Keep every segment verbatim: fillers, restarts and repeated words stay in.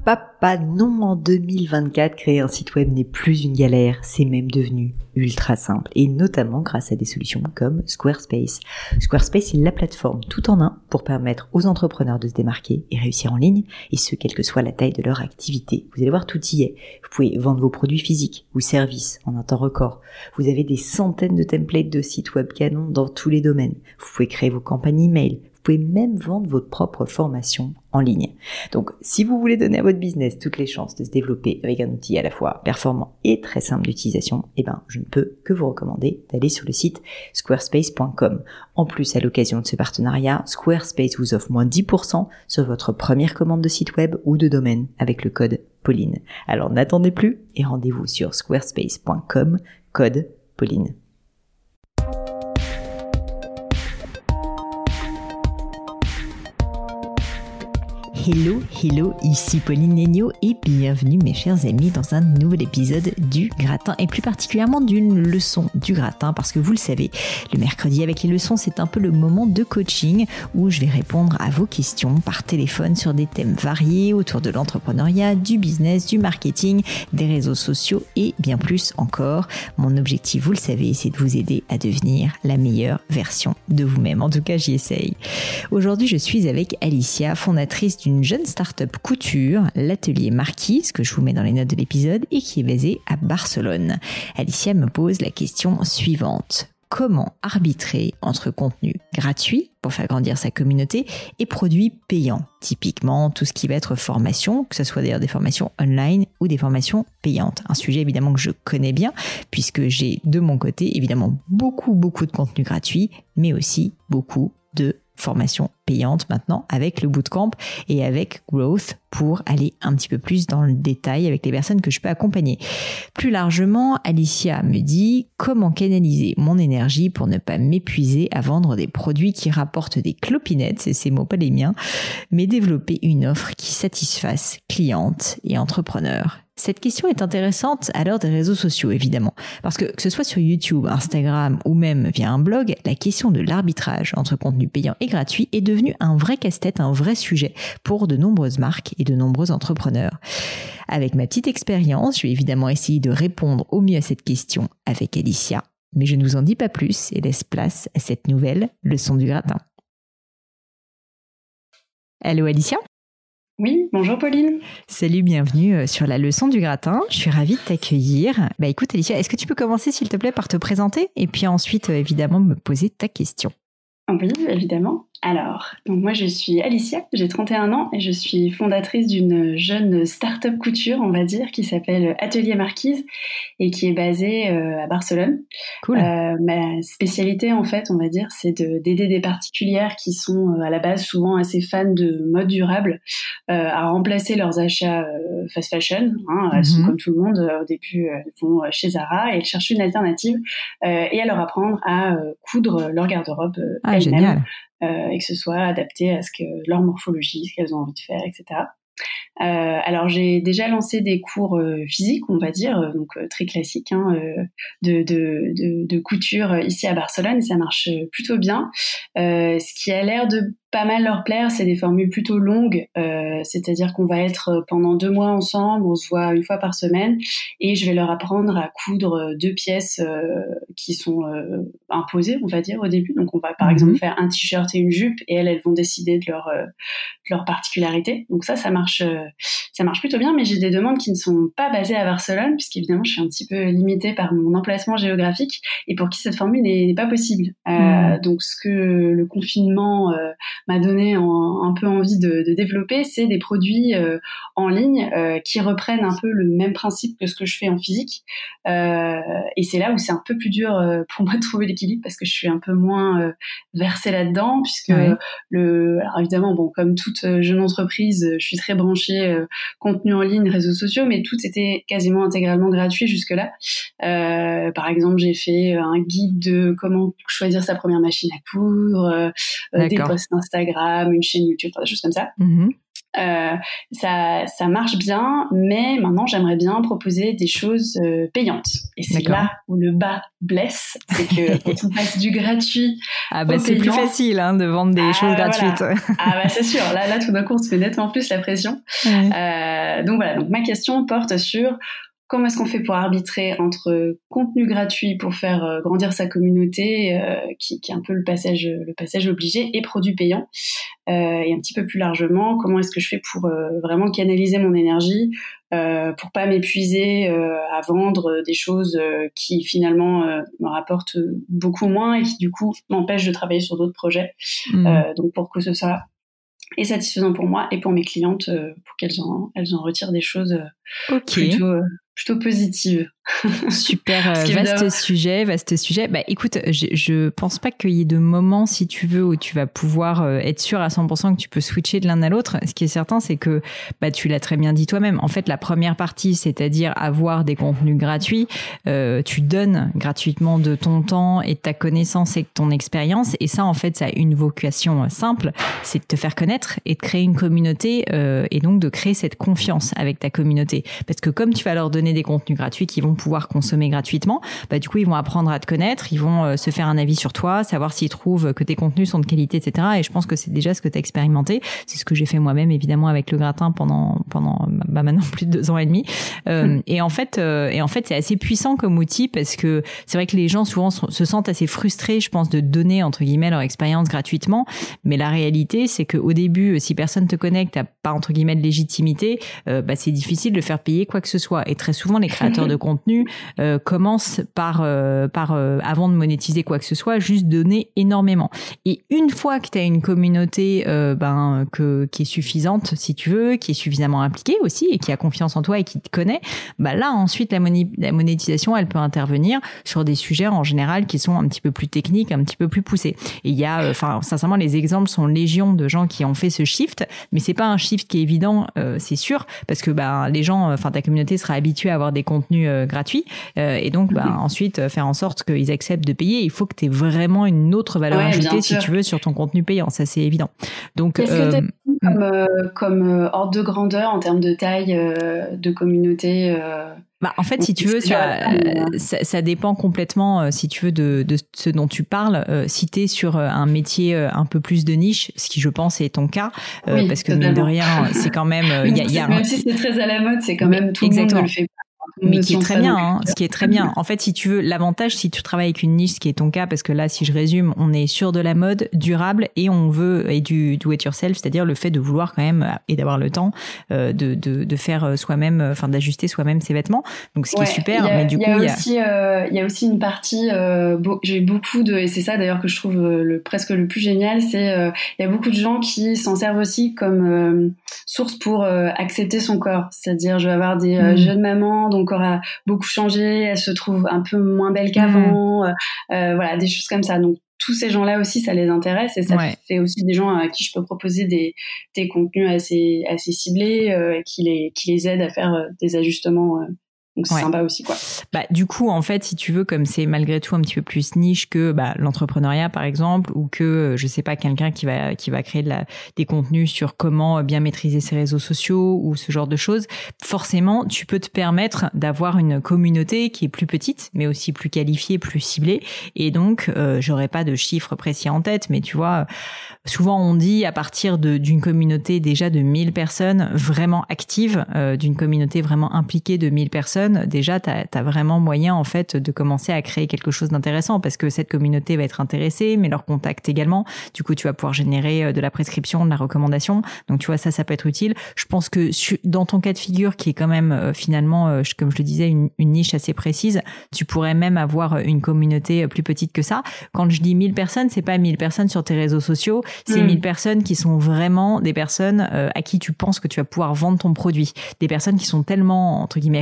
papa, non, en deux mille vingt-quatre, créer un site web n'est plus une galère, c'est même devenu ultra simple, et notamment grâce à des solutions comme Squarespace. Squarespace est la plateforme tout en un pour permettre aux entrepreneurs de se démarquer et réussir en ligne, et ce, quelle que soit la taille de leur activité. Vous allez voir, tout y est. Vous pouvez vendre vos produits physiques ou services en un temps record. Vous avez des centaines de templates de sites web canons dans tous les domaines. Vous pouvez créer vos campagnes email. Vous pouvez même vendre votre propre formation en ligne. Donc, si vous voulez donner à votre business toutes les chances de se développer avec un outil à la fois performant et très simple d'utilisation, eh ben, je ne peux que vous recommander d'aller sur le site squarespace point com. En plus, à l'occasion de ce partenariat, Squarespace vous offre moins dix pour cent sur votre première commande de site web ou de domaine avec le code Pauline. Alors, n'attendez plus et rendez-vous sur squarespace point com, code Pauline. Hello, hello, ici Pauline Léniaud et bienvenue mes chers amis dans un nouvel épisode du Gratin et plus particulièrement d'une leçon du Gratin parce que vous le savez, le mercredi avec les leçons c'est un peu le moment de coaching où je vais répondre à vos questions par téléphone sur des thèmes variés autour de l'entrepreneuriat, du business, du marketing, des réseaux sociaux et bien plus encore. Mon objectif, vous le savez, c'est de vous aider à devenir la meilleure version de vous-même. En tout cas, j'y essaye. Aujourd'hui, je suis avec Alicia, fondatrice d'une jeune start-up couture, l'atelier Marquise, que je vous mets dans les notes de l'épisode et qui est basée à Barcelone. Alicia me pose la question suivante. Comment arbitrer entre contenu gratuit pour faire grandir sa communauté et produits payants? Typiquement, tout ce qui va être formation, que ce soit d'ailleurs des formations online ou des formations payantes. Un sujet évidemment que je connais bien puisque j'ai de mon côté évidemment beaucoup, beaucoup de contenu gratuit, mais aussi beaucoup de formation payante maintenant avec le bootcamp et avec Growth pour aller un petit peu plus dans le détail avec les personnes que je peux accompagner. Plus largement, Alicia me dit comment canaliser mon énergie pour ne pas m'épuiser à vendre des produits qui rapportent des clopinettes, c'est ces mots pas les miens, mais développer une offre qui satisfasse clientes et entrepreneurs. Cette question est intéressante à l'heure des réseaux sociaux, évidemment, parce que que ce soit sur YouTube, Instagram ou même via un blog, la question de l'arbitrage entre contenu payant et gratuit est devenue un vrai casse-tête, un vrai sujet pour de nombreuses marques et de nombreux entrepreneurs. Avec ma petite expérience, je vais évidemment essayer de répondre au mieux à cette question avec Alicia, mais je ne vous en dis pas plus et laisse place à cette nouvelle leçon du gratin. Allô Alicia ? Oui, bonjour Pauline. Salut, bienvenue sur la leçon du gratin. Je suis ravie de t'accueillir. Bah écoute Alicia, est-ce que tu peux commencer s'il te plaît par te présenter et puis ensuite évidemment me poser ta question? Oui, évidemment. Alors, donc moi je suis Alicia, j'ai trente et un ans et je suis fondatrice d'une jeune start-up couture, on va dire, qui s'appelle Atelier Marquise et qui est basée euh, à Barcelone. Cool. Euh, ma spécialité en fait, on va dire, c'est de, d'aider des particulières qui sont euh, à la base souvent assez fans de mode durable euh, à remplacer leurs achats euh, fast fashion. Hein, elles mm-hmm. sont comme tout le monde, euh, au début elles vont chez Zara et elles cherchent une alternative euh, et à leur apprendre à euh, coudre leur garde-robe euh, ah, elles-mêmes. Génial. Euh, et que ce soit adapté à ce que leur morphologie, ce qu'elles ont envie de faire, et cetera. Euh, alors j'ai déjà lancé des cours euh, physiques, on va dire, euh, donc euh, très classiques, hein, euh, de, de, de, de couture euh, ici à Barcelone, et ça marche plutôt bien. Euh, ce qui a l'air de pas mal leur plaire, c'est des formules plutôt longues, euh, c'est-à-dire qu'on va être pendant deux mois ensemble, on se voit une fois par semaine, et je vais leur apprendre à coudre deux pièces euh, qui sont euh, imposées, on va dire, au début. Donc on va par mm-hmm. exemple faire un t-shirt et une jupe, et elles, elles vont décider de leur, euh, de leur particularité. Donc ça, ça marche, euh, ça marche plutôt bien, mais j'ai des demandes qui ne sont pas basées à Barcelone, puisqu'évidemment, je suis un petit peu limitée par mon emplacement géographique, et pour qui cette formule n'est, n'est pas possible. Euh, mm. Donc ce que le confinement euh, m'a donné en, un peu envie de, de développer, c'est des produits euh, en ligne euh, qui reprennent un peu le même principe que ce que je fais en physique. Euh, et c'est là où c'est un peu plus dur euh, pour moi de trouver l'équilibre parce que je suis un peu moins euh, versée là-dedans, puisque ouais. le, alors évidemment, bon, comme toute jeune entreprise, je suis très branchée euh, contenu en ligne, réseaux sociaux, mais tout était quasiment intégralement gratuit jusque-là. Euh, par exemple, j'ai fait un guide de comment choisir sa première machine à coudre, euh, des posts Instagram, une chaîne YouTube, enfin, des choses comme ça. Mm-hmm. Euh, ça, ça marche bien, mais maintenant j'aimerais bien proposer des choses euh, payantes. Et c'est D'accord. là où le bas blesse, c'est que quand on passe du gratuit ah bah au c'est payant, plus facile hein, de vendre des ah, choses gratuites. Voilà. Ah bah c'est sûr. Là, là tout d'un coup on se met nettement plus la pression. Mmh. Euh, donc voilà. Donc ma question porte sur comment est-ce qu'on fait pour arbitrer entre contenu gratuit pour faire euh, grandir sa communauté, euh, qui, qui est un peu le passage, le passage obligé, et produit payant. Euh, et un petit peu plus largement, comment est-ce que je fais pour euh, vraiment canaliser mon énergie, euh, pour pas m'épuiser euh, à vendre des choses euh, qui finalement euh, me rapportent beaucoup moins et qui du coup m'empêchent de travailler sur d'autres projets. Mmh. Euh, donc pour que ce soit et satisfaisant pour moi et pour mes clientes, euh, pour qu'elles en, elles en retirent des choses euh, okay. plutôt, euh, plutôt positives. Super euh, vaste sujet, vaste sujet. Bah écoute, je, je pense pas qu'il y ait de moment, si tu veux, où tu vas pouvoir euh, être sûr à cent pour cent que tu peux switcher de l'un à l'autre. Ce qui est certain, c'est que bah tu l'as très bien dit toi-même. En fait, la première partie, c'est-à-dire avoir des contenus gratuits, euh, tu donnes gratuitement de ton temps et de ta connaissance et de ton expérience. Et ça, en fait, ça a une vocation simple, c'est de te faire connaître et de créer une communauté euh, et donc de créer cette confiance avec ta communauté. Parce que comme tu vas leur donner des contenus gratuits qui vont pouvoir consommer gratuitement, bah du coup ils vont apprendre à te connaître, ils vont euh, se faire un avis sur toi, savoir s'ils trouvent que tes contenus sont de qualité, et cetera. Et je pense que c'est déjà ce que tu as expérimenté. C'est ce que j'ai fait moi-même évidemment avec le gratin pendant pendant bah maintenant plus de deux ans et demi. Euh, et en fait euh, et en fait c'est assez puissant comme outil parce que c'est vrai que les gens souvent se sentent assez frustrés, je pense, de donner entre guillemets leur expérience gratuitement. Mais la réalité c'est que au début, si personne te connaît, que t'as pas entre guillemets de légitimité, euh, bah c'est difficile de faire payer quoi que ce soit. Et très souvent les créateurs de contenu Euh, commence par, euh, par euh, avant de monétiser quoi que ce soit, juste donner énormément. Et une fois que tu as une communauté euh, ben, que, qui est suffisante, si tu veux, qui est suffisamment impliquée aussi et qui a confiance en toi et qui te connaît, bah là ensuite la, moné- la monétisation elle peut intervenir sur des sujets en général qui sont un petit peu plus techniques, un petit peu plus poussés. Et il y a, enfin euh, sincèrement les exemples sont légion de gens qui ont fait ce shift, mais c'est pas un shift qui est évident, euh, c'est sûr, parce que bah les gens, enfin ta communauté sera habituée à avoir des contenus euh, gratuits. Euh, et donc, bah, mmh. ensuite, euh, faire en sorte qu'ils acceptent de payer. Il faut que tu aies vraiment une autre valeur ouais, ajoutée, si tu veux, sur ton contenu payant. Ça, c'est évident. Donc, Est-ce euh, que tu comme, euh, comme euh, ordre de grandeur en termes de taille euh, de communauté euh... Bah, en fait, si tu veux, ça, ça, ça dépend complètement, euh, si tu veux, de, de ce dont tu parles. Euh, si t'es sur un métier euh, un peu plus de niche, ce qui, je pense, est ton cas, euh, oui, parce que mine de rien, c'est quand même, il y a, y a même un... si c'est très à la mode, c'est quand même tout exactement. le monde le fait. Mais qui est très bien, hein, ce qui est très bien. En fait, si tu veux, l'avantage, si tu travailles avec une niche, ce qui est ton cas, parce que là, si je résume, on est sur de la mode durable et on veut, et du do it yourself, c'est-à-dire le fait de vouloir quand même, et d'avoir le temps, euh, de, de, de faire soi-même, enfin, d'ajuster soi-même ses vêtements. Donc, ce qui ouais, est super, a, mais du y coup, il y a... aussi, euh, il y a aussi une partie, euh, beau, j'ai beaucoup de, et c'est ça d'ailleurs que je trouve le, presque le plus génial, c'est, euh, il y a beaucoup de gens qui s'en servent aussi comme euh, source pour euh, accepter son corps. C'est-à-dire, je vais avoir des euh, mmh. jeunes mamans, donc aura beaucoup changé, elle se trouve un peu moins belle qu'avant, mmh. euh, voilà, des choses comme ça. Donc tous ces gens-là aussi, ça les intéresse et ça ouais. fait aussi des gens à qui je peux proposer des, des contenus assez, assez ciblés euh, qui, les, qui les aident à faire euh, des ajustements. Euh, Donc c'est ouais. sympa aussi, quoi. Bah, du coup, en fait, si tu veux, comme c'est malgré tout un petit peu plus niche que bah, l'entrepreneuriat, par exemple, ou que, je sais pas, quelqu'un qui va, qui va créer de la, des contenus sur comment bien maîtriser ses réseaux sociaux ou ce genre de choses, forcément, tu peux te permettre d'avoir une communauté qui est plus petite, mais aussi plus qualifiée, plus ciblée. Et donc, euh, j'aurais pas de chiffres précis en tête, mais tu vois, souvent on dit à partir de, d'une communauté déjà de mille personnes vraiment actives, euh, d'une communauté vraiment impliquée de mille personnes, déjà, tu as vraiment moyen, en fait, de commencer à créer quelque chose d'intéressant parce que cette communauté va être intéressée, mais leur contact également. Du coup, tu vas pouvoir générer de la prescription, de la recommandation. Donc, tu vois, ça, ça peut être utile. Je pense que dans ton cas de figure, qui est quand même, euh, finalement, euh, comme je le disais, une, une niche assez précise, tu pourrais même avoir une communauté plus petite que ça. Quand je dis mille personnes, c'est pas mille personnes sur tes réseaux sociaux, c'est mmh. mille personnes qui sont vraiment des personnes euh, à qui tu penses que tu vas pouvoir vendre ton produit. Des personnes qui sont tellement, entre guillemets, fans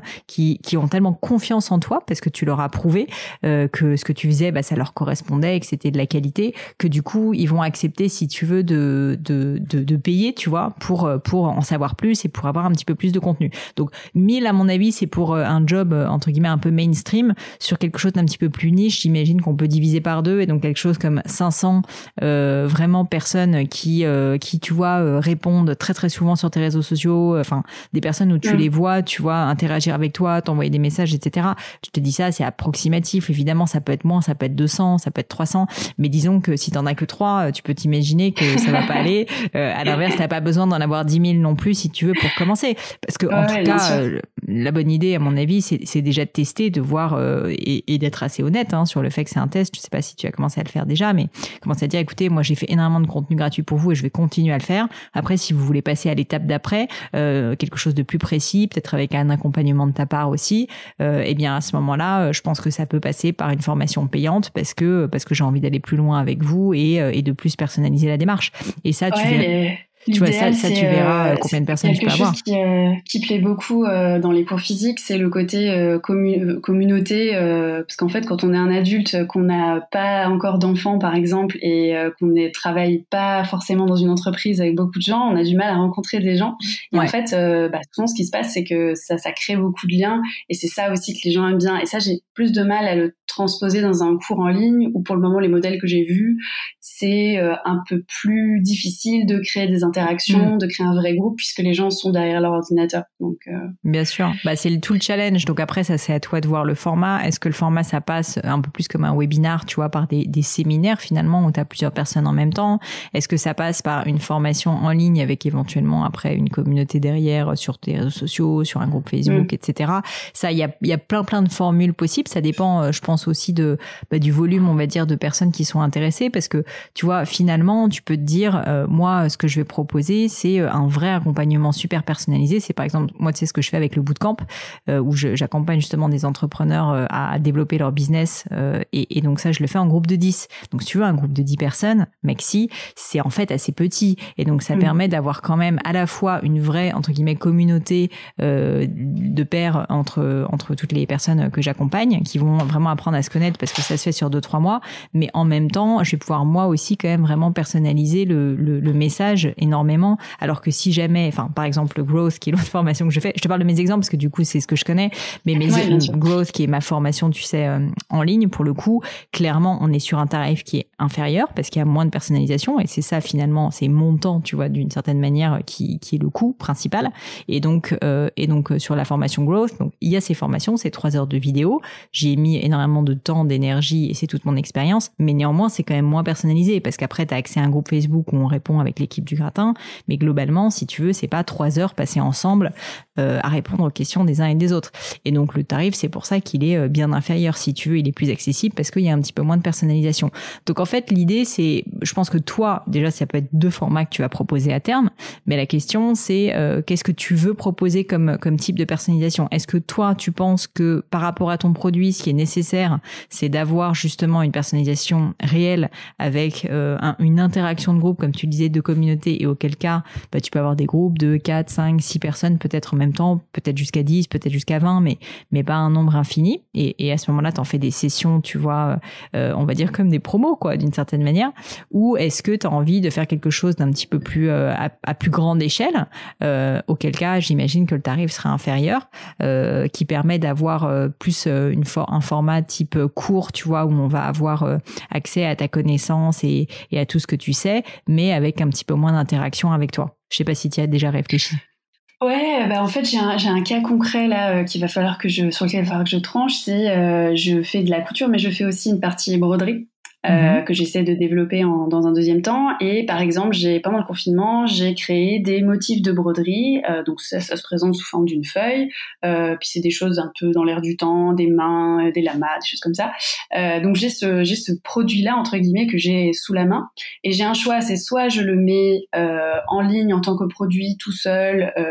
qui, qui ont tellement confiance en toi parce que tu leur as prouvé euh, que ce que tu faisais, bah, ça leur correspondait et que c'était de la qualité, que du coup, ils vont accepter, si tu veux, de, de, de, de payer, tu vois, pour, pour en savoir plus et pour avoir un petit peu plus de contenu. Donc, mille, à mon avis, c'est pour un job, entre guillemets, un peu mainstream. Sur quelque chose d'un petit peu plus niche, j'imagine qu'on peut diviser par deux, et donc quelque chose comme cinq cents euh, vraiment personnes qui, euh, qui, tu vois, euh, répondent très très souvent sur tes réseaux sociaux, enfin, euh, des personnes où tu mmh. les vois, tu vois, interagir avec toi, t'envoyer des messages, et cetera. Je te dis ça, c'est approximatif. Évidemment, ça peut être moins, ça peut être deux cents, ça peut être trois cents, mais disons que si t'en as que trois, tu peux t'imaginer que ça va pas aller. Euh, à l'inverse, t'as pas besoin d'en avoir dix mille non plus si tu veux pour commencer. Parce que, ouais, en tout cas, euh, la bonne idée, à mon avis, c'est, c'est déjà de tester, de voir euh, et, et d'être assez honnête hein, sur le fait que c'est un test. Je sais pas si tu as commencé à le faire déjà, mais commencer à dire, écoutez, moi, j'ai fait énormément de contenu gratuit pour vous et je vais continuer à le faire. Après, si vous voulez passer à l'étape d'après, euh, quelque chose de plus précis, peut-être avec un accompagnement de ta part aussi, euh, eh bien, à ce moment-là, je pense que ça peut passer par une formation payante parce que, parce que j'ai envie d'aller plus loin avec vous et, et de plus personnaliser la démarche. Et ça, tu ouais, verras. Les... Tu vois, ça, ça, tu verras euh, combien de personnes tu peux avoir. Quelque chose qui, euh, qui plaît beaucoup euh, dans les cours physiques, c'est le côté euh, commu- communauté. Euh, parce qu'en fait, quand on est un adulte, qu'on n'a pas encore d'enfants, par exemple, et euh, qu'on ne travaille pas forcément dans une entreprise avec beaucoup de gens, on a du mal à rencontrer des gens. Et ouais. en fait, euh, bah, souvent, ce qui se passe, c'est que ça, ça crée beaucoup de liens. Et c'est ça aussi que les gens aiment bien. Et ça, j'ai plus de mal à le transposer dans un cours en ligne, où pour le moment, les modèles que j'ai vus, c'est euh, un peu plus difficile de créer des interaction, mmh. de créer un vrai groupe puisque les gens sont derrière leur ordinateur. Donc, euh... Bien sûr, bah, c'est le, tout le challenge. Donc après, ça c'est à toi de voir le format. Est-ce que le format, ça passe un peu plus comme un webinar, tu vois, par des, des séminaires finalement où tu as plusieurs personnes en même temps? Est-ce que ça passe par une formation en ligne avec éventuellement après une communauté derrière sur tes réseaux sociaux, sur un groupe Facebook, mmh. et cetera. Ça, il y a, y a plein plein de formules possibles. Ça dépend, je pense aussi de bah, du volume, on va dire, de personnes qui sont intéressées parce que tu vois, finalement, tu peux te dire, euh, moi, ce que je vais proposer, c'est un vrai accompagnement super personnalisé. C'est par exemple, moi, tu sais ce que je fais avec le bootcamp, euh, où je, j'accompagne justement des entrepreneurs euh, à développer leur business. Euh, et, et donc ça, je le fais en groupe de dix. Donc si tu veux, un groupe de dix personnes, Maxi, c'est en fait assez petit. Et donc ça mmh. permet d'avoir quand même à la fois une vraie, entre guillemets, communauté euh, de pairs entre, entre toutes les personnes que j'accompagne, qui vont vraiment apprendre à se connaître parce que ça se fait sur deux, trois mois. Mais en même temps, je vais pouvoir moi aussi quand même vraiment personnaliser le, le, le message énormément, alors que si jamais, enfin par exemple le Growth qui est l'autre formation que je fais, je te parle de mes exemples parce que du coup c'est ce que je connais, mais mes ouais, Growth qui est ma formation, tu sais, euh, en ligne, pour le coup, clairement on est sur un tarif qui est inférieur parce qu'il y a moins de personnalisation et c'est ça finalement, c'est mon temps, tu vois, d'une certaine manière qui, qui est le coût principal. Et donc, euh, et donc sur la formation Growth, donc il y a ces formations, c'est trois heures de vidéo, j'ai mis énormément de temps, d'énergie et c'est toute mon expérience, mais néanmoins c'est quand même moins personnalisé parce qu'après t'as accès à un groupe Facebook où on répond avec l'équipe du gratin. Mais globalement, si tu veux, c'est pas trois heures passées ensemble euh, à répondre aux questions des uns et des autres. Et donc le tarif, c'est pour ça qu'il est bien inférieur. Si tu veux, il est plus accessible parce qu'il y a un petit peu moins de personnalisation. Donc en fait, l'idée, c'est, je pense que toi, déjà, ça peut être deux formats que tu vas proposer à terme. Mais la question, c'est euh, qu'est-ce que tu veux proposer comme comme type de personnalisation? Est-ce que toi, tu penses que par rapport à ton produit, ce qui est nécessaire, c'est d'avoir justement une personnalisation réelle avec euh, un, une interaction de groupe, comme tu le disais, de communauté, et auquel cas, bah, tu peux avoir des groupes de quatre, cinq, six personnes peut-être en même temps, peut-être jusqu'à dix, peut-être jusqu'à vingt, mais, mais pas un nombre infini. Et, et à ce moment-là, t'en fais des sessions, tu vois, euh, on va dire comme des promos, quoi, d'une certaine manière. Ou est-ce que t'as envie de faire quelque chose d'un petit peu plus, euh, à, à plus grande échelle, euh, auquel cas, j'imagine que le tarif sera inférieur, euh, qui permet d'avoir euh, plus euh, une for- un format type court, tu vois, où on va avoir euh, accès à ta connaissance et, et à tout ce que tu sais, mais avec un petit peu moins d'interaction avec toi. Je sais pas si tu y as déjà réfléchi. Ouais, bah en fait j'ai un j'ai un cas concret là euh, qu'il va falloir que je sur lequel il va falloir que je tranche. C'est euh, je fais de la couture, mais je fais aussi une partie broderie. Euh, mm-hmm. que j'essaie de développer en, dans un deuxième temps. Et par exemple, j'ai pendant le confinement, j'ai créé des motifs de broderie. Euh, donc ça, ça se présente sous forme d'une feuille. Euh, puis c'est des choses un peu dans l'air du temps, des mains, des lamas, des choses comme ça. Euh, donc j'ai ce j'ai ce produit-là entre guillemets que j'ai sous la main. Et j'ai un choix, c'est soit je le mets euh, en ligne en tant que produit tout seul. Euh,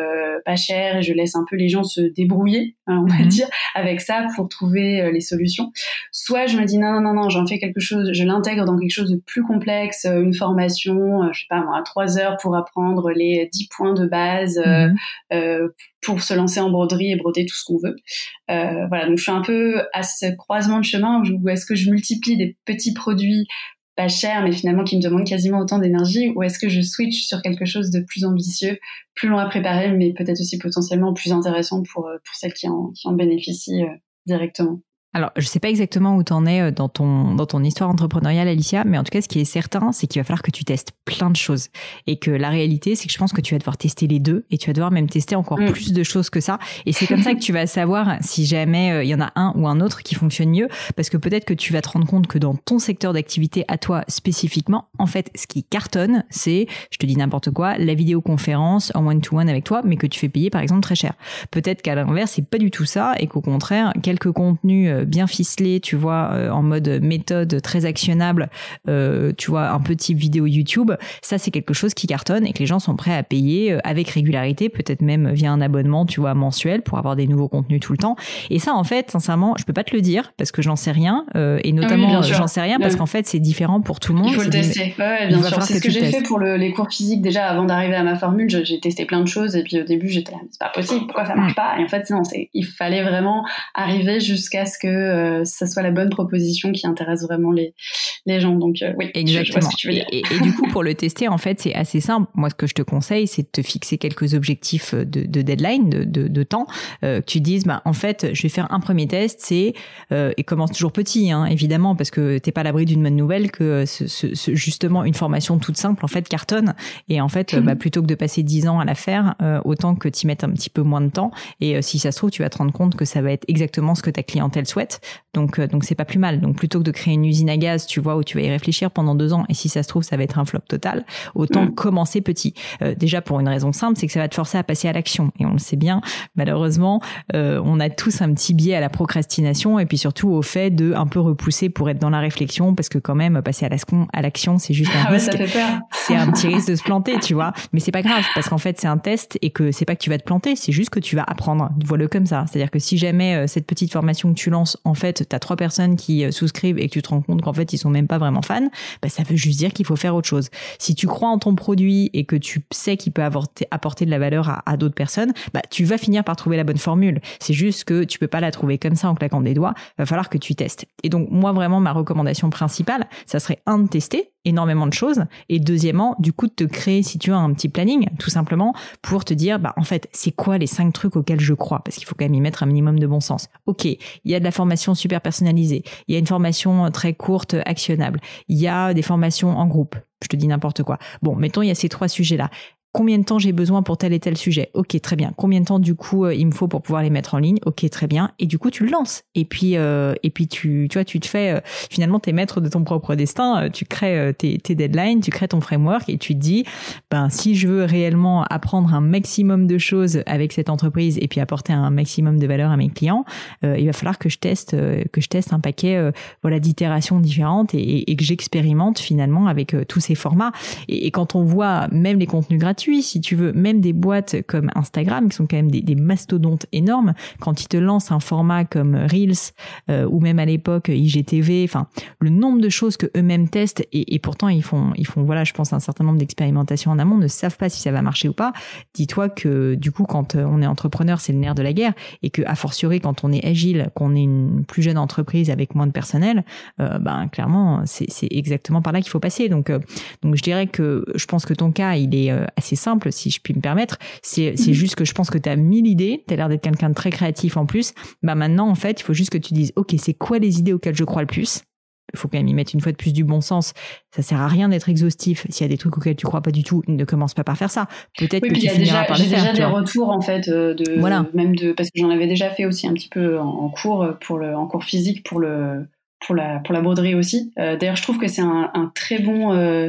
pas cher et je laisse un peu les gens se débrouiller, hein, on va mmh. dire, avec ça pour trouver euh, les solutions. Soit je me dis non, non, non, non, j'en fais quelque chose, je l'intègre dans quelque chose de plus complexe, euh, une formation, euh, je sais pas moi, trois heures pour apprendre les dix points de base euh, mmh. euh, pour se lancer en broderie et broder tout ce qu'on veut. Euh, voilà, donc je suis un peu à ce croisement de chemin où, où est-ce que je multiplie des petits produits pas chers mais finalement qui me demandent quasiment autant d'énergie, ou est-ce que je switch sur quelque chose de plus ambitieux, plus long à préparer, mais peut-être aussi potentiellement plus intéressant pour, pour celles qui en, qui en bénéficient euh, directement. Alors, je sais pas exactement où t'en es dans ton, dans ton histoire entrepreneuriale, Alicia, mais en tout cas, ce qui est certain, c'est qu'il va falloir que tu testes plein de choses. Et que la réalité, c'est que je pense que tu vas devoir tester les deux et tu vas devoir même tester encore mmh. plus de choses que ça. Et c'est comme ça que tu vas savoir si jamais il euh, y en a un ou un autre qui fonctionne mieux. Parce que peut-être que tu vas te rendre compte que dans ton secteur d'activité à toi spécifiquement, en fait, ce qui cartonne, c'est, je te dis n'importe quoi, la vidéoconférence en one-to-one avec toi, mais que tu fais payer, par exemple, très cher. Peut-être qu'à l'inverse, c'est pas du tout ça et qu'au contraire, quelques contenus bien ficelé, tu vois, euh, en mode méthode très actionnable, euh, tu vois, un peu type vidéo YouTube, ça c'est quelque chose qui cartonne et que les gens sont prêts à payer euh, avec régularité, peut-être même via un abonnement, tu vois, mensuel pour avoir des nouveaux contenus tout le temps. Et ça, en fait, sincèrement, je peux pas te le dire parce que j'en sais rien, euh, et notamment, oui, j'en sais rien parce qu'en fait, c'est différent pour tout le monde. Il faut le tester. Ouais, bien sûr. C'est ce que, que j'ai testes. fait pour le, les cours physiques déjà avant d'arriver à ma formule. Je, j'ai testé plein de choses et puis au début, j'étais là, c'est pas possible, pourquoi ça marche mmh. pas? Et en fait, non, c'est, il fallait vraiment arriver jusqu'à ce que euh, ça soit la bonne proposition qui intéresse vraiment les, les gens. Donc, euh, oui, exactement. Je, je vois ce que tu veux dire. Et, et, et du coup, pour le tester, en fait, c'est assez simple. Moi, ce que je te conseille, c'est de te fixer quelques objectifs de, de deadline, de, de, de temps, euh, que tu dises, bah, en fait, je vais faire un premier test, c'est, euh, et commence toujours petit, hein, évidemment, parce que t'es pas à l'abri d'une bonne nouvelle que ce, ce, ce, justement, une formation toute simple, en fait, cartonne. Et en fait, mmh. bah, plutôt que de passer dix ans à la faire, euh, autant que t'y mettes un petit peu moins de temps. Et euh, si ça se trouve, tu vas te rendre compte que ça va être exactement ce que ta clientèle souhaite. Donc, euh, donc c'est pas plus mal. Donc, plutôt que de créer une usine à gaz, tu vois, où tu vas y réfléchir pendant deux ans, et si ça se trouve, ça va être un flop total, autant mmh. commencer petit. Euh, déjà, pour une raison simple, c'est que ça va te forcer à passer à l'action. Et on le sait bien, malheureusement, euh, on a tous un petit biais à la procrastination, et puis surtout au fait de un peu repousser pour être dans la réflexion, parce que quand même, passer à l'action, c'est juste un ah risque. Ouais, ça fait peur. C'est un petit risque de se planter, tu vois. Mais c'est pas grave, parce qu'en fait, c'est un test, et que c'est pas que tu vas te planter, c'est juste que tu vas apprendre. Vois-le comme ça. C'est-à-dire que si jamais euh, cette petite formation que tu lances, en fait, t'as trois personnes qui euh, souscrivent et que tu te rends compte qu'en fait, ils sont même pas vraiment fans, bah, ça veut juste dire qu'il faut faire autre chose. Si tu crois en ton produit et que tu sais qu'il peut apporter, apporter de la valeur à, à d'autres personnes, bah, tu vas finir par trouver la bonne formule. C'est juste que tu peux pas la trouver comme ça en claquant des doigts. Il va falloir que tu testes. Et donc, moi, vraiment, ma recommandation principale, ça serait un, de tester énormément de choses, et deuxièmement, du coup, de te créer, si tu as un petit planning, tout simplement, pour te dire, bah, en fait, c'est quoi les cinq trucs auxquels je crois? Parce qu'il faut quand même y mettre un minimum de bon sens. Ok, il y a de la formation super personnalisée, il y a une formation très courte, actionnable, il y a des formations en groupe, je te dis n'importe quoi. Bon, mettons, il y a ces trois sujets-là. Combien de temps j'ai besoin pour tel et tel sujet? Ok, très bien. Combien de temps du coup euh, il me faut pour pouvoir les mettre en ligne? Ok, très bien. Et du coup tu le lances. Et puis euh, et puis tu tu vois tu te fais euh, finalement t'es maître de ton propre destin. Euh, tu crées euh, tes tes deadlines, tu crées ton framework et tu te dis ben si je veux réellement apprendre un maximum de choses avec cette entreprise et puis apporter un maximum de valeur à mes clients, euh, il va falloir que je teste euh, que je teste un paquet euh, voilà d'itérations différentes et, et que j'expérimente finalement avec euh, tous ces formats. Et, et quand on voit même les contenus gratuits, si tu veux, même des boîtes comme Instagram, qui sont quand même des, des mastodontes énormes, quand ils te lancent un format comme Reels, euh, ou même à l'époque I G T V, enfin, le nombre de choses que eux-mêmes testent, et, et pourtant ils font, ils font, voilà, je pense, un certain nombre d'expérimentations en amont, ne savent pas si ça va marcher ou pas. Dis-toi que, du coup, quand on est entrepreneur, c'est le nerf de la guerre, et que, a fortiori, quand on est agile, qu'on est une plus jeune entreprise avec moins de personnel, euh, ben, clairement, c'est, c'est exactement par là qu'il faut passer. Donc, euh, donc, je dirais que, je pense que ton cas, il est euh, assez simple, si je puis me permettre. C'est, c'est mmh. juste que je pense que tu as mille idées, tu as l'air d'être quelqu'un de très créatif en plus. Bah maintenant, en fait, il faut juste que tu dises, ok, c'est quoi les idées auxquelles je crois le plus? Il faut quand même y mettre une fois de plus du bon sens. Ça sert à rien d'être exhaustif. S'il y a des trucs auxquels tu crois pas du tout, ne commence pas par faire ça. Peut-être oui, que tu finiras déjà, par le j'ai faire. J'ai déjà des vois. retours, en fait, de, voilà. même de, parce que j'en avais déjà fait aussi un petit peu en, en cours, pour le, en cours physique pour le, pour la, pour la broderie aussi. Euh, d'ailleurs, je trouve que c'est un, un très bon, euh,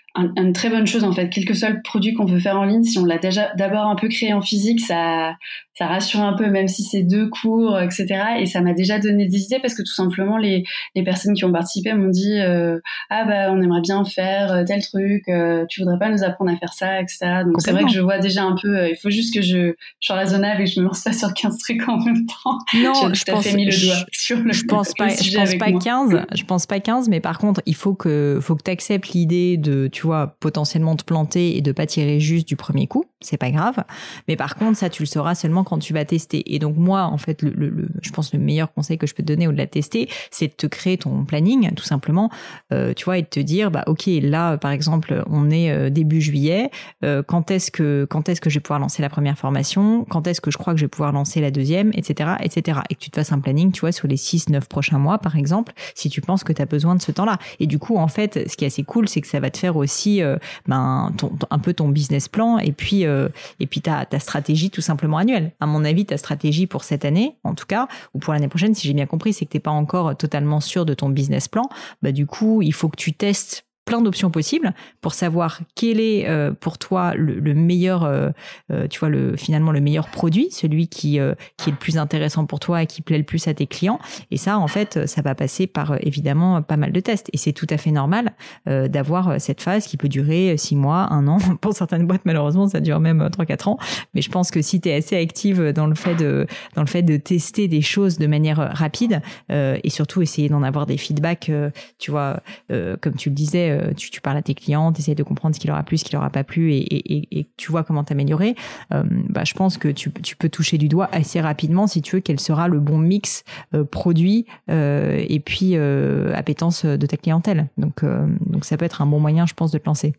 un, une très bonne chose en fait, quel que soit le produit qu'on veut faire en ligne, si on l'a déjà d'abord un peu créé en physique, ça, ça rassure un peu, même si c'est deux cours, et cetera. Et ça m'a déjà donné des idées parce que tout simplement les, les personnes qui ont participé m'ont dit euh, ah bah on aimerait bien faire tel truc, euh, tu voudrais pas nous apprendre à faire ça, et cetera. Donc c'est vrai que je vois déjà un peu, euh, il faut juste que je, je sois raisonnable et que je me lance pas sur quinze trucs en même temps. Non, je pense, mis le je, doigt sur le, je pense pas, je pense pas moi. quinze, je pense pas quinze, mais par contre il faut que, faut que t'acceptes l'idée de, tu vois, potentiellement te planter et de pas tirer juste du premier coup, c'est pas grave. Mais par contre, ça, tu le sauras seulement quand tu vas tester. Et donc, moi, en fait, le, le, le je pense le meilleur conseil que je peux te donner au-delà de tester, c'est de te créer ton planning, tout simplement, euh, tu vois, et de te dire, bah, ok, là, par exemple, on est euh, début juillet, euh, quand est-ce que, quand est-ce que je vais pouvoir lancer la première formation, quand est-ce que je crois que je vais pouvoir lancer la deuxième, et cetera, et cetera. Et que tu te fasses un planning, tu vois, sur les six, neuf prochains mois, par exemple, si tu penses que tu as besoin de ce temps-là. Et du coup, en fait, ce qui est assez cool, c'est que ça va te faire aussi, euh, ben, ton, ton, un peu ton business plan et puis euh, et puis ta ta stratégie tout simplement annuelle. À mon avis, ta stratégie pour cette année, en tout cas, ou pour l'année prochaine, si j'ai bien compris, c'est que t'es pas encore totalement sûr de ton business plan. Bah du coup, il faut que tu testes plein d'options possibles pour savoir quel est euh, pour toi le, le meilleur, euh, euh, tu vois, le, finalement le meilleur produit, celui qui, euh, qui est le plus intéressant pour toi et qui plaît le plus à tes clients. Et ça, en fait, ça va passer par euh, évidemment pas mal de tests. Et c'est tout à fait normal euh, d'avoir cette phase qui peut durer six mois, un an. Pour certaines boîtes, malheureusement, ça dure même trois quatre ans. Mais je pense que si tu es assez active dans le fait de, dans le fait de tester des choses de manière rapide euh, et surtout essayer d'en avoir des feedbacks, euh, tu vois, euh, comme tu le disais, Tu, tu parles à tes clients, tu essaies de comprendre ce qui leur a plu, ce qui leur a pas plu et, et, et tu vois comment t'améliorer, euh, bah, je pense que tu, tu peux toucher du doigt assez rapidement, si tu veux, quel sera le bon mix euh, produit euh, et puis euh, appétence de ta clientèle. Donc, euh, donc ça peut être un bon moyen, je pense, de te lancer.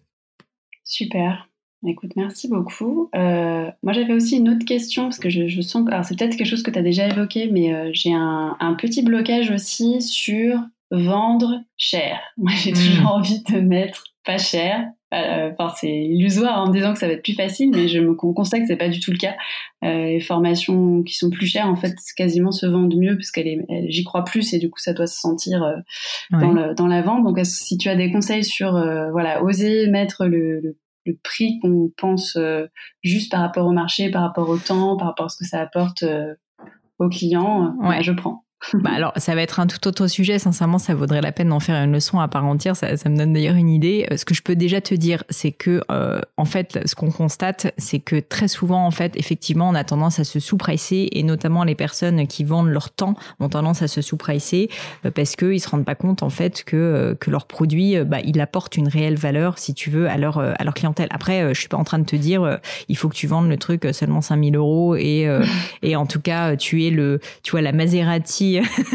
Super. Écoute, merci beaucoup. Euh, moi, j'avais aussi une autre question parce que je, je sens que... Alors, c'est peut-être quelque chose que tu as déjà évoqué, mais euh, j'ai un, un petit blocage aussi sur vendre cher. Moi, j'ai mmh. toujours envie de mettre pas cher. Euh, enfin, c'est illusoire en me disant que ça va être plus facile, mais je me constate que c'est pas du tout le cas. Euh, les formations qui sont plus chères, en fait, quasiment se vendent mieux parce qu'elle est, elle, j'y crois plus et du coup, ça doit se sentir euh, ouais. dans, le, dans la vente. Donc, si tu as des conseils sur, euh, voilà, oser mettre le, le, le prix qu'on pense euh, juste par rapport au marché, par rapport au temps, par rapport à ce que ça apporte euh, aux clients, ouais. bah, je prends. Bah alors, ça va être un tout autre sujet. Sincèrement, ça vaudrait la peine d'en faire une leçon à part entière. Ça, ça me donne d'ailleurs une idée. Ce que je peux déjà te dire, c'est que, euh, en fait, ce qu'on constate, c'est que très souvent, en fait, effectivement, on a tendance à se sous-pricer et notamment les personnes qui vendent leur temps ont tendance à se sous-pricer euh, parce que ils se rendent pas compte, en fait, que euh, que leur produit, euh, bah, il apporte une réelle valeur, si tu veux, à leur euh, à leur clientèle. Après, euh, je suis pas en train de te dire, euh, il faut que tu vendes le truc seulement cinq mille euros et euh, et en tout cas, tu es le, tu vois, la Maserati.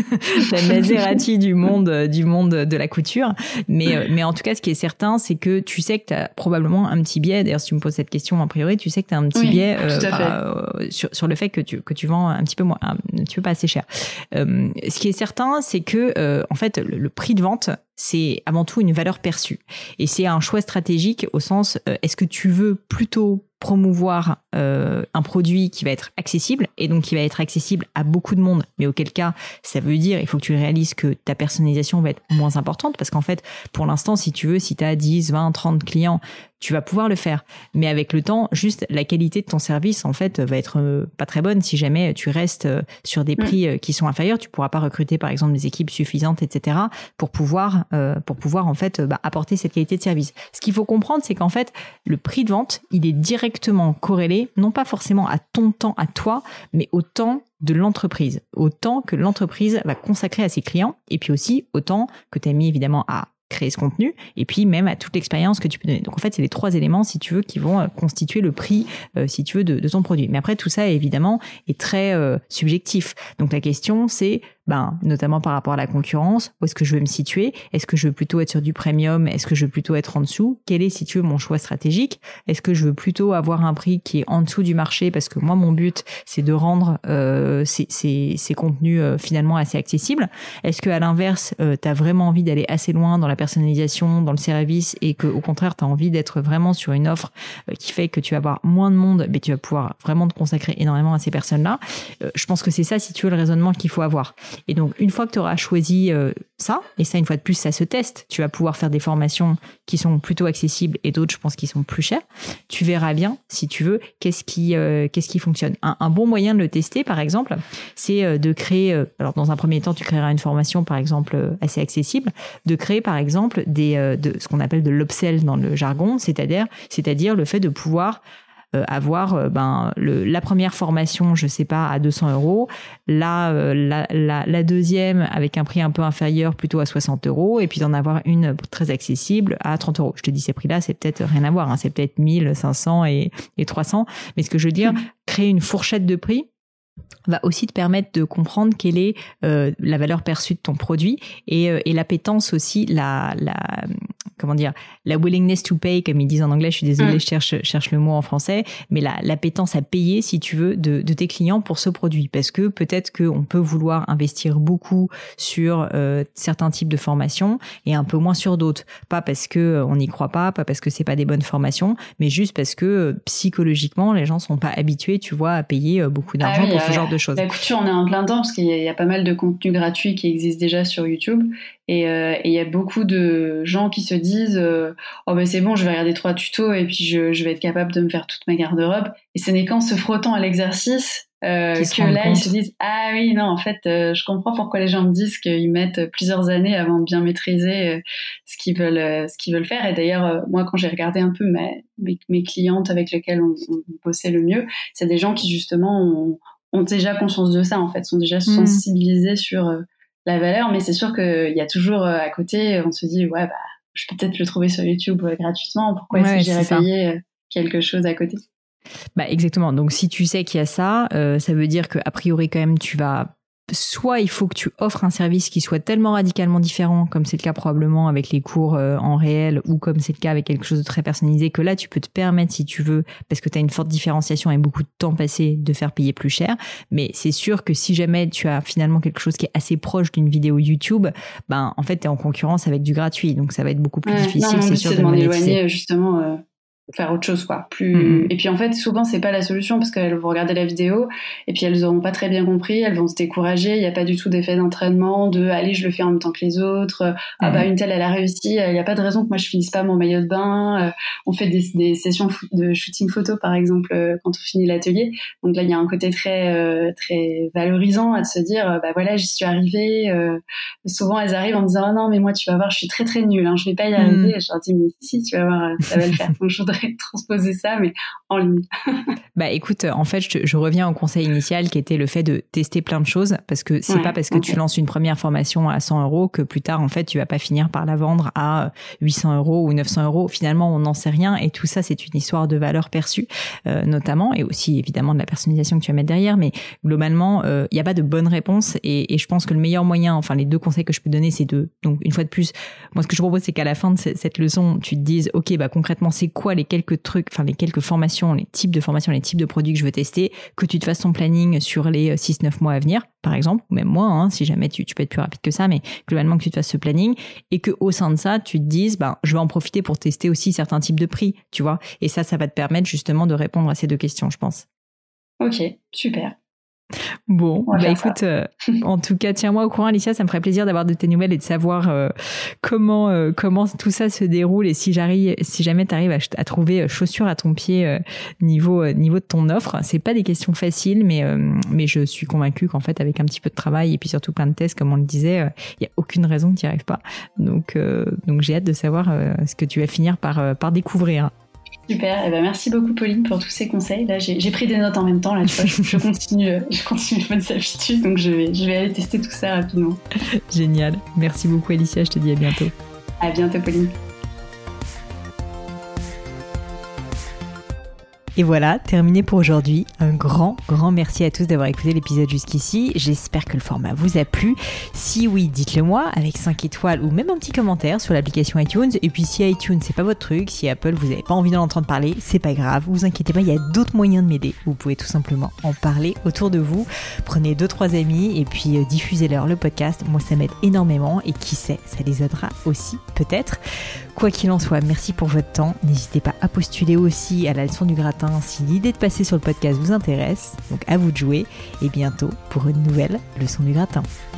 la Maserati du monde du monde de la couture, mais mais en tout cas ce qui est certain, c'est que tu sais que tu as probablement un petit biais. D'ailleurs, si tu me poses cette question a priori, tu sais que tu as un petit oui, biais euh, euh, sur sur le fait que tu que tu vends un petit peu moins, un petit peu pas assez cher. Euh, ce qui est certain, c'est que euh, en fait le, le prix de vente, c'est avant tout une valeur perçue et c'est un choix stratégique au sens euh, est-ce que tu veux plutôt promouvoir euh, un produit qui va être accessible et donc qui va être accessible à beaucoup de monde, mais auquel cas ça veut dire il faut que tu réalises que ta personnalisation va être moins importante parce qu'en fait pour l'instant si tu veux, si tu as dix, vingt, trente clients, tu vas pouvoir le faire, mais avec le temps juste la qualité de ton service en fait va être euh, pas très bonne si jamais tu restes euh, sur des prix euh, qui sont inférieurs. Tu pourras pas recruter par exemple des équipes suffisantes, etc., pour pouvoir euh, pour pouvoir en fait bah, apporter cette qualité de service. Ce qu'il faut comprendre, c'est qu'en fait le prix de vente il est directement corrélé non pas forcément à ton temps à toi, mais au temps de l'entreprise, au temps que l'entreprise va consacrer à ses clients et puis aussi au temps que tu as mis évidemment à créer ce contenu et puis même à toute l'expérience que tu peux donner. Donc en fait, c'est les trois éléments, si tu veux, qui vont constituer le prix, euh, si tu veux, de, de ton produit. Mais après, tout ça, évidemment, est très euh, subjectif. Donc la question, c'est ben, notamment par rapport à la concurrence, où est-ce que je veux me situer? Est-ce que je veux plutôt être sur du premium? Est-ce que je veux plutôt être en dessous? Quel est, si tu veux, mon choix stratégique? Est-ce que je veux plutôt avoir un prix qui est en dessous du marché? Parce que moi, mon but, c'est de rendre euh, ces, ces, ces contenus euh, finalement assez accessibles. Est-ce que à l'inverse, euh, tu as vraiment envie d'aller assez loin dans la personnalisation, dans le service, et que au contraire, tu as envie d'être vraiment sur une offre euh, qui fait que tu vas avoir moins de monde, mais tu vas pouvoir vraiment te consacrer énormément à ces personnes-là? euh, Je pense que c'est ça, si tu veux, le raisonnement qu'il faut avoir. Et donc, une fois que tu auras choisi euh, ça, et ça, une fois de plus, ça se teste, tu vas pouvoir faire des formations qui sont plutôt accessibles et d'autres, je pense, qui sont plus chères. Tu verras bien, si tu veux, qu'est-ce qui, euh, qu'est-ce qui fonctionne. Un, un bon moyen de le tester, par exemple, c'est euh, de créer, euh, alors dans un premier temps, tu créeras une formation, par exemple, euh, assez accessible, de créer, par exemple, des, euh, de, ce qu'on appelle de l'upsell dans le jargon, c'est-à-dire, c'est-à-dire le fait de pouvoir Euh, avoir euh, ben, le, la première formation, je sais pas, à deux cents euros, la, euh, la, la, la deuxième avec un prix un peu inférieur, plutôt à soixante euros, et puis d'en avoir une très accessible à trente euros. Je te dis ces prix-là, c'est peut-être rien à voir, hein, c'est peut-être mille cinq cents et, et trois cents, mais ce que je veux dire, créer une fourchette de prix va aussi te permettre de comprendre quelle est euh, la valeur perçue de ton produit et, euh, et l'appétence aussi, la, la, comment dire, la willingness to pay, comme ils disent en anglais, je suis désolée, mmh. je cherche, cherche le mot en français, mais la, l'appétence à payer, si tu veux, de, de tes clients pour ce produit. Parce que peut-être qu'on peut vouloir investir beaucoup sur euh, certains types de formations et un peu moins sur d'autres. Pas parce qu'on n'y croit pas, pas parce que c'est pas des bonnes formations, mais juste parce que euh, psychologiquement, les gens sont pas habitués, tu vois, à payer euh, beaucoup d'argent ah oui, pour euh, ce genre de choses. La couture, on est en plein dedans parce qu'il y a, il y a pas mal de contenus gratuits qui existent déjà sur YouTube et euh, il y a beaucoup de gens qui se disent euh, oh ben c'est bon, je vais regarder trois tutos et puis je, je vais être capable de me faire toute ma garde-robe. Et ce n'est qu'en se frottant à l'exercice euh, que là compte. Ils se disent ah oui non en fait euh, je comprends pourquoi les gens me disent qu'ils mettent plusieurs années avant de bien maîtriser euh, ce qu'ils veulent euh, ce qu'ils veulent faire. Et d'ailleurs euh, moi quand j'ai regardé un peu ma, mes, mes clientes avec lesquelles on, on bossait le mieux, c'est des gens qui justement ont ont déjà conscience de ça, en fait, sont déjà sensibilisés mmh. sur euh, la valeur, mais c'est sûr qu'il y a toujours euh, à côté, on se dit, ouais, bah, je peux peut-être le trouver sur YouTube euh, gratuitement, pourquoi ouais, est-ce que j'irais payer euh, quelque chose à côté ? Bah, exactement. Donc, si tu sais qu'il y a ça, euh, ça veut dire qu'a priori, quand même, tu vas... Soit il faut que tu offres un service qui soit tellement radicalement différent, comme c'est le cas probablement avec les cours euh, en réel, ou comme c'est le cas avec quelque chose de très personnalisé, que là tu peux te permettre, si tu veux, parce que tu as une forte différenciation et beaucoup de temps passé, de faire payer plus cher. Mais c'est sûr que si jamais tu as finalement quelque chose qui est assez proche d'une vidéo YouTube, ben en fait tu es en concurrence avec du gratuit, donc ça va être beaucoup plus ouais, difficile, non, c'est sûr, c'est de m'en éloigner justement. Euh... faire autre chose quoi plus mmh. Et puis en fait souvent c'est pas la solution parce qu'elles vont regarder la vidéo et puis elles auront pas très bien compris, elles vont se décourager, il y a pas du tout d'effet d'entraînement de allez je le fais en même temps que les autres, mmh. ah bah une telle elle a réussi, il y a pas de raison que moi je finisse pas mon maillot de bain, on fait des, des sessions de shooting photo par exemple quand on finit l'atelier, donc là il y a un côté très très valorisant à se dire bah voilà j'y suis arrivée, souvent elles arrivent en me disant oh non mais moi tu vas voir je suis très très nulle hein, je vais pas y arriver, mmh. et je leur dis mais si tu vas voir ça va le faire. Donc je voudrais transposer ça, mais en ligne. Bah écoute, en fait, je, je reviens au conseil initial qui était le fait de tester plein de choses, parce que c'est ouais, pas parce que okay. tu lances une première formation à cent euros que plus tard, en fait, tu vas pas finir par la vendre à huit cents euros ou neuf cents euros. Finalement, on n'en sait rien et tout ça, c'est une histoire de valeur perçue, euh, notamment, et aussi évidemment de la personnalisation que tu vas mettre derrière, mais globalement, il euh, n'y a pas de bonne réponse et, et je pense que le meilleur moyen, enfin les deux conseils que je peux donner, c'est de, donc une fois de plus, moi ce que je propose, c'est qu'à la fin de cette leçon, tu te dises, ok, bah concrètement, c'est quoi les quelques trucs, enfin les quelques formations, les types de formations, les types de produits que je veux tester, que tu te fasses ton planning sur les six neuf mois à venir, par exemple, ou même moins, hein, si jamais tu, tu peux être plus rapide que ça, mais globalement que tu te fasses ce planning et que au sein de ça, tu te dises, ben, je vais en profiter pour tester aussi certains types de prix, tu vois, et ça, ça va te permettre justement de répondre à ces deux questions, je pense. Ok, super. Bon, bah écoute, euh, en tout cas, tiens-moi au courant, Alicia, ça me ferait plaisir d'avoir de tes nouvelles et de savoir euh, comment euh, comment tout ça se déroule et si j'arrive, si jamais t'arrives à, à trouver chaussures à ton pied euh, niveau euh, niveau de ton offre. C'est pas des questions faciles, mais euh, mais je suis convaincue qu'en fait, avec un petit peu de travail et puis surtout plein de tests, comme on le disait, il euh, y a aucune raison que tu n'y arrives pas. Donc euh, donc j'ai hâte de savoir euh, ce que tu vas finir par euh, par découvrir. Super, eh ben merci beaucoup Pauline pour tous ces conseils. Là, j'ai, j'ai pris des notes en même temps. Là, tu vois, je, je continue, je continue les bonnes habitudes, donc je vais, je vais aller tester tout ça rapidement. Génial. Merci beaucoup Alicia. Je te dis à bientôt. À bientôt Pauline. Et voilà, terminé pour aujourd'hui. Un grand, grand merci à tous d'avoir écouté l'épisode jusqu'ici. J'espère que le format vous a plu. Si oui, dites-le moi avec cinq étoiles ou même un petit commentaire sur l'application iTunes. Et puis si iTunes, c'est pas votre truc, si Apple, vous n'avez pas envie d'en entendre parler, c'est pas grave. Vous inquiétez pas, il y a d'autres moyens de m'aider. Vous pouvez tout simplement en parler autour de vous. Prenez deux, trois amis et puis euh, diffusez-leur le podcast. Moi, ça m'aide énormément et qui sait, ça les aidera aussi, peut-être. Quoi qu'il en soit, merci pour votre temps. N'hésitez pas à postuler aussi à la leçon du gratin si l'idée de passer sur le podcast vous intéresse. Donc à vous de jouer et bientôt pour une nouvelle leçon du gratin.